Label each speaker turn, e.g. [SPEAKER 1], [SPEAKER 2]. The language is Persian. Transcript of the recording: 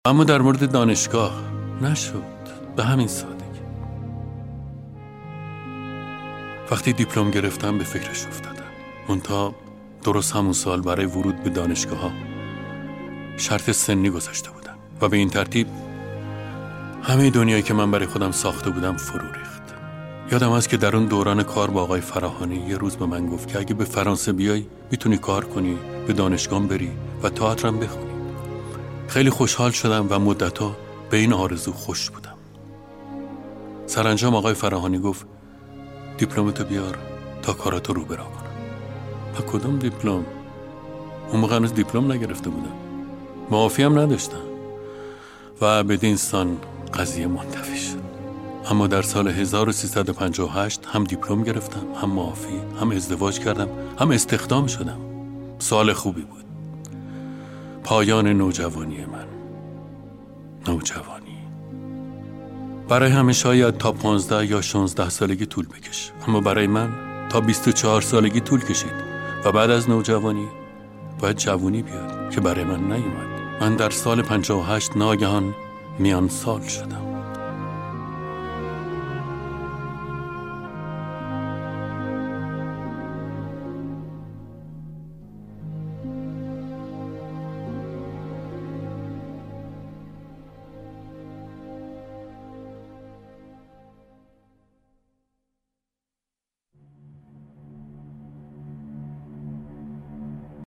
[SPEAKER 1] اما در مورد دانشگاه نشد، به همین سادگی. وقتی دیپلم گرفتم به فکرش افتادم. منتها درست همون سال برای ورود به دانشگاه ها شرط سنی گذاشته بودم و به این ترتیب همه دنیایی که من برای خودم ساخته بودم فرو ریخت. یادم هست که در اون دوران کار با آقای فراهانی یه روز به من گفت که اگه به فرانسه بیای میتونی کار کنی، به دانشگاه بری و تئاترم بخونی. خیلی خوشحال شدم و مدت‌ها به این آرزو خوش بودم. سرانجام آقای فراهانی گفت دیپلمتو بیار تا کاراتو رو برا کنم. و کدوم دیپلم؟ اون موقع هنوز دیپلم نگرفته بودم، معافی هم نداشتم و بدین سان قضیه منتفی شد. اما در سال 1358 هم دیپلم گرفتم، هم معافی، هم ازدواج کردم، هم استخدام شدم. سال خوبی بود. پایان نوجوانی من. نوجوانی برای همه شاید تا 15 یا 16 سالگی طول بکشه، اما برای من تا 24 سالگی طول کشید و بعد از نوجوانی باید جوانی بیاد که برای من نیومد. من در سال 58 ناگهان میان سال شدم.